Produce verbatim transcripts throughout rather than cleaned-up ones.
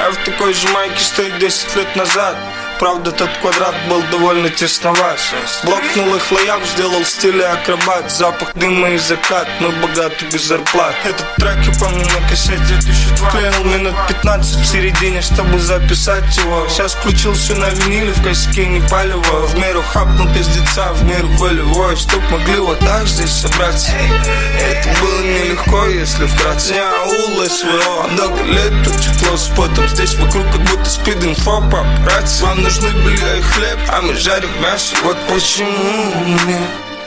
Я в такой же майке, что и десять лет назад. Правда, этот квадрат был довольно тесноват. Блокнул их лояк, сделал в стиле акробат. Запах дыма и закат, мы богаты без зарплат. Этот трек я помню на кассете две тысячи два. Клеил минут пятнадцать в середине, чтобы записать его. Сейчас включил все на виниле, в косяке не палево. В меру хапнул пиздеца, в меру болевой, чтоб могли вот так здесь собраться. Это было нелегко, если вкратце. Я аул СВО, много лет тут тепло с потом. Здесь вокруг как будто спид-инфо, папарацци. Нужны белье и хлеб, а мы жарим мясо. Вот почему мне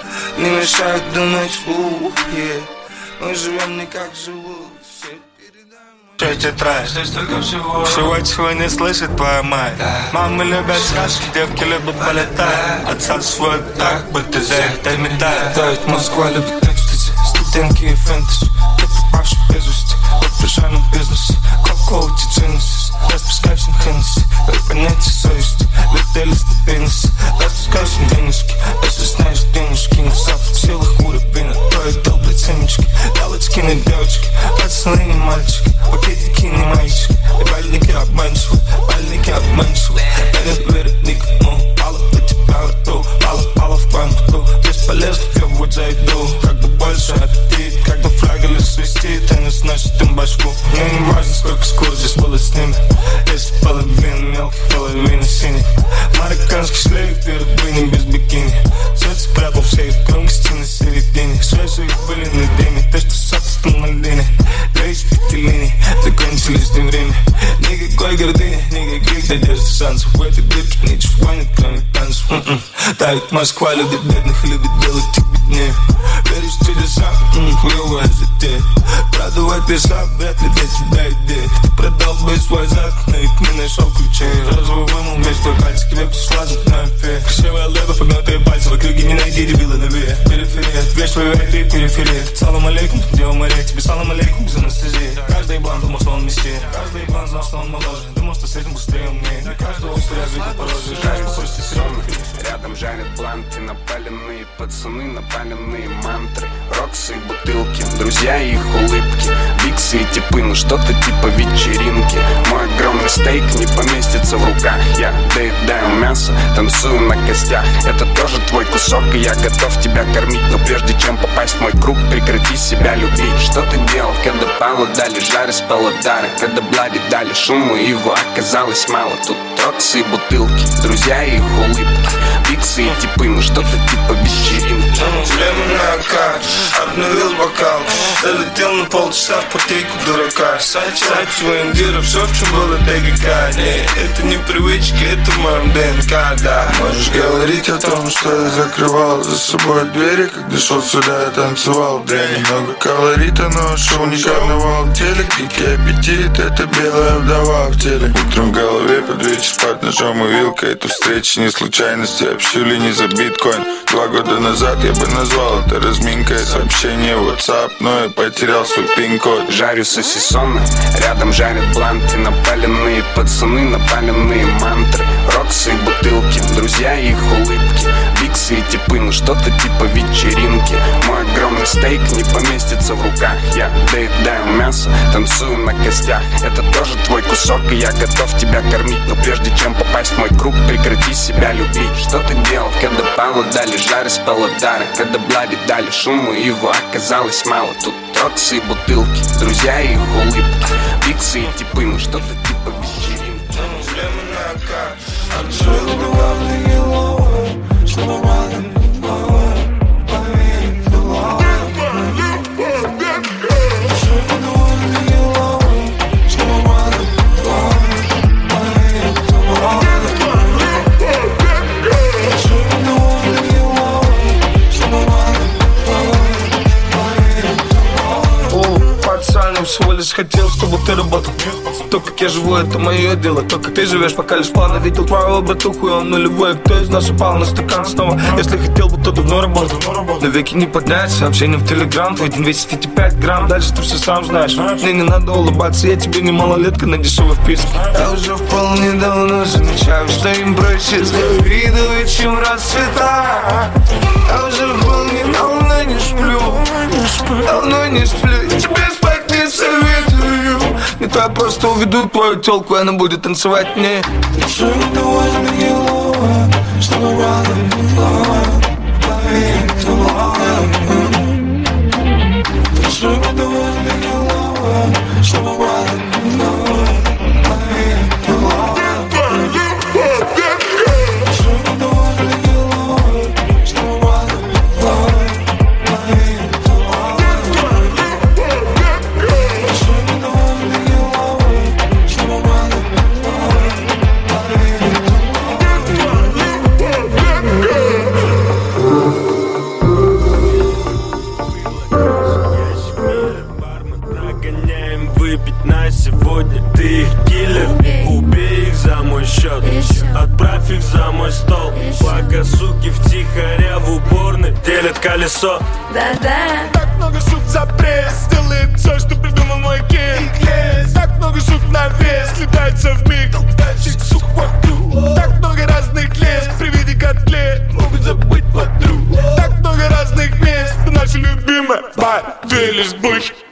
не мешают думать, ух, yeah. Мы живем не как живут все. Передай тетрадь, здесь только всего Всего, чего не слышит твоя мать. Мамы любят сказки, девки любят полетать. Отца свой так, будто за это медаль. Да, ведь Москва любит экстази, студентки и фэнтези. Ты попавший без вести, в пижамном бизнесе. Кока-кола, Genesis, распускайся Хеннесси. Как понятие совести, летели ступенницы. Распускайся денежки, если знаешь денежки. Не в силах уровень, то и долбать семечки. Галочки на девочки, пацаны не мальчики. Пакетики не мальчики, и бальники обманчивы. Бальники обманчивы, я не верю никому. Пала по тебя в рту, пала, пала в памяту. Бесполезно, я вот зайду. Как бы больше аппетит, когда флагали свистит. Они сносят им башку. Мне не важно, сколько скур здесь было с ними. Если половина мелких, половина синих. Марокканский шлейф перед бынем без бикини. Свет спрятал в сейф, громкости на середине. Свежие были на дыме, то, что собственно на линии. Грейс пятилиний, закончились не время. Никакой гордыни, никаких надежд и шансов. В этой дырке ничего нет, кроме танцев. Да, ведь Москва любит бедных и любит делать их беднее. Веришь в чудеса, хуевая затея. Продавать писа, вряд ли для тебя идея. Ты продал бы свой зад, но ведь не нашел ключей. Розовый вымыл весь твой пальчик, крепко слазит на фе. Красивая лева, погнутые пальцы, в округе не найди дебила на ве. Периферия, вещь твою этой периферия. Салам алейкум, где у морей, тебе салам алейкум без анестезии. Каждый блан думал, что он мессия. Каждый блан знал, что он моложе. Думал, что с этим быстрее умнее. Для каждого устроя видел пороже. Знаешь, похож ты серьезно. Рядом жарят бланты, напаленные пацаны, напаленные мантры. Роксы и бутылки, друзья и их улыбки. Биксы и типы, ну что-то типа вечеринки. Мой огромный стейк не поместится в руках. Я доедаю мясо, танцую на костях. Это тоже твой кусок, и я готов тебя кормить. Но прежде чем попасть в мой круг, прекрати себя любить. Что ты делал, когда Павлу дали жары с Павлодара? Когда Блади дали шуму, его оказалось мало. Тут роксы и бутылки, друзья и их улыбки. Биксы и типы, ну что-то типа вечеринки. Лемонака, обновил бокал. Залетел на полчаса в партийку дурака. Сачивая индира, все, в чем было ДГК. Нет, это не привычки, это в моем ДНК, да. Можешь говорить о том, что я закрывал за собой двери. Когда шел сюда, я танцевал. Да, немного колорита, но шоу не карнавал. Телек, дикий аппетит, это белая вдова в теле. Утром в голове под вечер спать ножом и вилкой. Эту встречу не случайности, общили не за биткоин. Два года назад я бы назвал это разминкой. Сообщение в WhatsApp, но я потерял свой пин-код. Жарю сосисоны, рядом жарят бланты. Напаленные пацаны, напаленные мантры. Роксы и бутылки, друзья и их улыбки. Биксы и типы, ну что-то типа вечеринки. Мой огромный стейк не поместится в руках. Я доедаю мясо, танцую на костях. Это тоже твой кусок, и я готов тебя кормить. Но прежде чем попасть в мой круг, прекрати себя любить. Что ты делал, когда Павлу дали жары с Павлодара? Когда Блади дали шуму, его оказалось мало. Тут роксы и бутылки, друзья и их улыбки. Биксы и типы, ну что-то типа вечеринки. Всего лишь хотел, чтобы ты работал. То, как я живу, это мое дело. То, как ты живешь, пока лишь плавно. Видел твоего братуху, и он нулевой. Кто из нас упал на стакан снова? Если хотел бы, то давно работал. Но веки не поднять, сообщение в телеграм. Твой день весит пять грамм, дальше ты все сам знаешь. Мне не надо улыбаться, я тебе не малолетка на дешевой вписке. Я уже вполне давно замечаю, что им проще завидовать, чем расцветать. Я уже вполне давно не сплю, давно не сплю. Тебе спать не советую. Не то я просто уведу твою тёлку, и она будет танцевать мне. Чтобы выпить на сегодня. Ты их киллер, убей их за мой счет. Отправь их за мой стол. Пока суки втихаря в уборной делят колесо. Да-да. Так много шут за пресс, делает все, что придумал мой кит. Так много шут на вес, летается в миг. Датчик, сук, вокруг. Так много разных лес, при виде котлет могут забыть подруг. Так много разных мест, наши любимые. Бай, ты лишь бык.